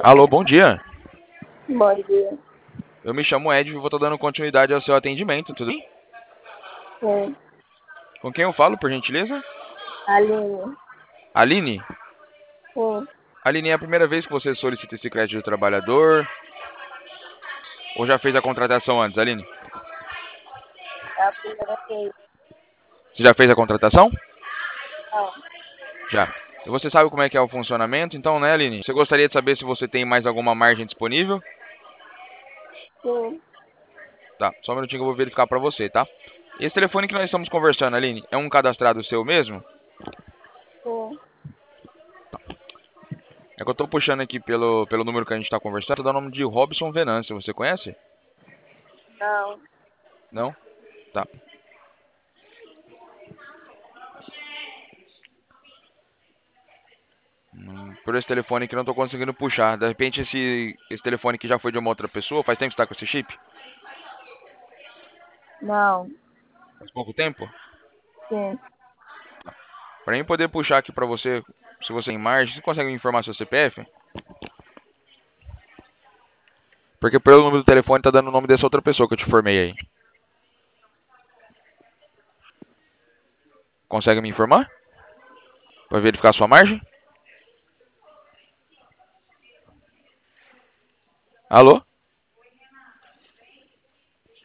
Alô, bom dia. Bom dia. Eu me chamo Ed e vou estar dando continuidade ao seu atendimento, tudo bem? Sim. Com quem eu falo, por gentileza? Aline. Aline? Sim. Aline, é a primeira vez que você solicita esse crédito do trabalhador? Ou já fez a contratação antes, Aline? É a primeira vez. Você já fez a contratação? Não. Já. E você sabe como é que é o funcionamento, então, né, Aline? Você gostaria de saber se você tem mais alguma margem disponível? Sim. Tá, só um minutinho que eu vou verificar pra você, tá? Esse telefone que nós estamos conversando, Aline, é um cadastrado seu mesmo? Sim. É que eu tô puxando aqui pelo número que a gente tá conversando, tá dando o nome de Robson Venâncio, você conhece? Não. Não? Tá. Por esse telefone que não tô conseguindo puxar. De repente esse telefone que já foi de uma outra pessoa, faz tempo que você tá com esse chip? Não. Faz pouco tempo? Sim. Pra mim poder puxar aqui pra você, se você tem margem, você consegue me informar seu CPF? Porque pelo número do telefone tá dando o nome dessa outra pessoa que eu te formei aí. Consegue me informar? Pra verificar sua margem? Alô?